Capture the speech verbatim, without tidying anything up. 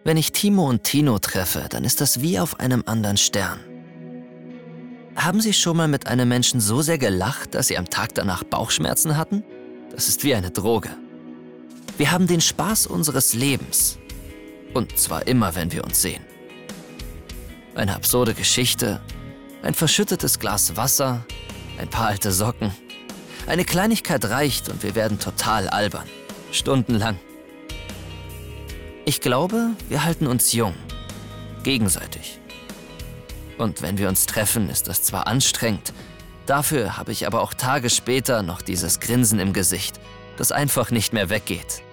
Wenn ich Timo und Tino treffe, dann ist das wie auf einem anderen Stern. Haben Sie schon mal mit einem Menschen so sehr gelacht, dass Sie am Tag danach Bauchschmerzen hatten? Das ist wie eine Droge. Wir haben den Spaß unseres Lebens. Und zwar immer, wenn wir uns sehen. Eine absurde Geschichte, ein verschüttetes Glas Wasser, ein paar alte Socken. Eine Kleinigkeit reicht und wir werden total albern. Stundenlang. Ich glaube, wir halten uns jung. Gegenseitig. Und wenn wir uns treffen, ist das zwar anstrengend, dafür habe ich aber auch Tage später noch dieses Grinsen im Gesicht, das einfach nicht mehr weggeht.